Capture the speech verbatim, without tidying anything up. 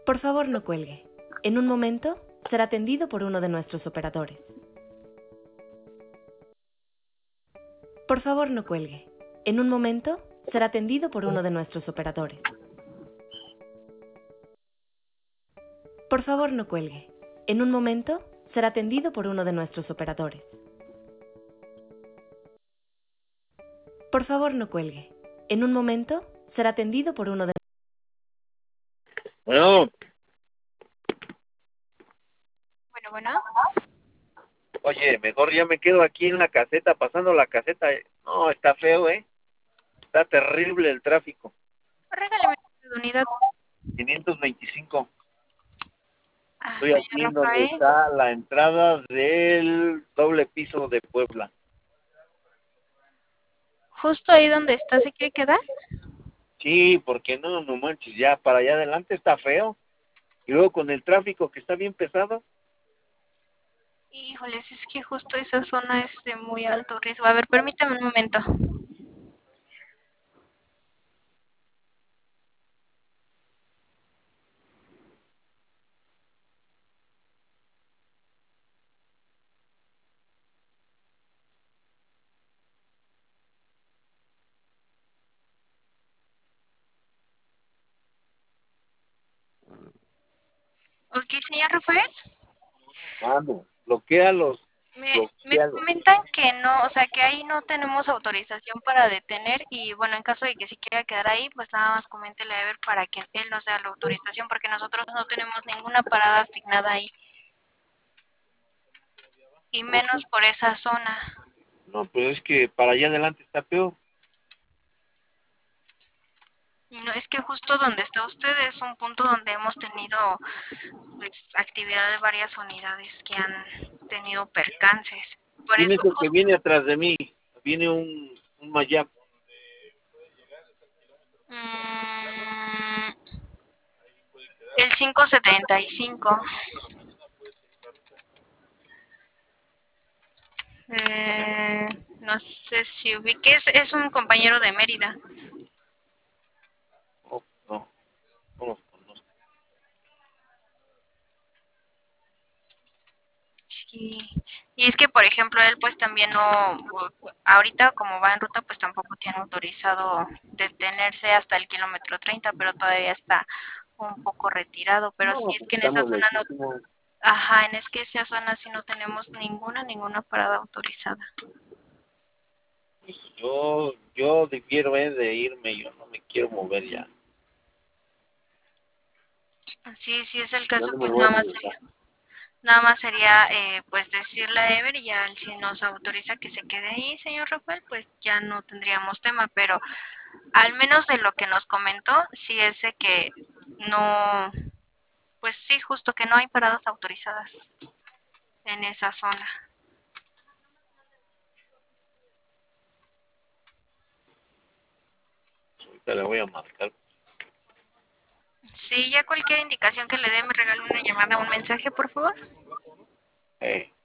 Por favor, no cuelgue. En un momento será atendido por uno de nuestros operadores. Por favor, no cuelgue. En un momento será atendido por uno de nuestros operadores. Por favor, no cuelgue. En un momento será atendido por uno de nuestros operadores. Por favor, no cuelgue. En un momento será atendido por uno de... Bueno, Bueno, bueno. oye, mejor ya me quedo aquí en la caseta, pasando la caseta. No, está feo, ¿eh? Está terrible el tráfico. Regáleme la unidad. quinientos veinticinco. Ah, Estoy aquí señor en donde Rafael. está la entrada del doble piso de Puebla. Justo ahí donde está, ¿se quiere quedar? Sí, porque no, no manches, ya para allá adelante está feo. Y luego con el tráfico que está bien pesado. Híjoles, es que justo esa zona es de muy alto riesgo. A ver, permítame un momento. Ok, señor Rafael. Vamos, bloquealos, Me, me bloquealos. comentan que no, o sea, que ahí no tenemos autorización para detener y bueno, en caso de que se quiera quedar ahí, pues nada más coméntele a ver para que él nos dé la autorización porque nosotros no tenemos ninguna parada asignada ahí y menos por esa zona. No, pues es que para allá adelante está peor. No, es que justo donde está usted es un punto donde hemos tenido pues, actividad de varias unidades que han tenido percances. Por ¿Quién eso es el que justo, viene atrás de mí? Viene un, un Mayap. mmm, el quinientos setenta y cinco. Eh, no sé si ubique, es, es un compañero de Mérida. Oh, no, no los conozco. Sí. Y es que, por ejemplo, él pues también no, ahorita como va en ruta, pues tampoco tiene autorizado detenerse hasta el kilómetro treinta, pero todavía está un poco retirado. Pero sí No, es pues que en esa estamos zona no, lejísimos. ajá, en es que esa zona sí no tenemos ninguna, ninguna parada autorizada. Pues yo, yo difiero eh, de irme, yo no me quiero mover ya. Sí, sí es el Ya caso, no me pues voy a nada más regresar. sería, nada más sería eh, pues decirle a Ever y ya si nos autoriza que se quede ahí, señor Rafael, pues ya no tendríamos tema, pero al menos de lo que nos comentó, sí es de que no, pues sí, justo que no hay paradas autorizadas en esa zona. Ahorita le voy a marcar. Sí, ya cualquier indicación que le dé, me regala una llamada o un mensaje, por favor. Eh.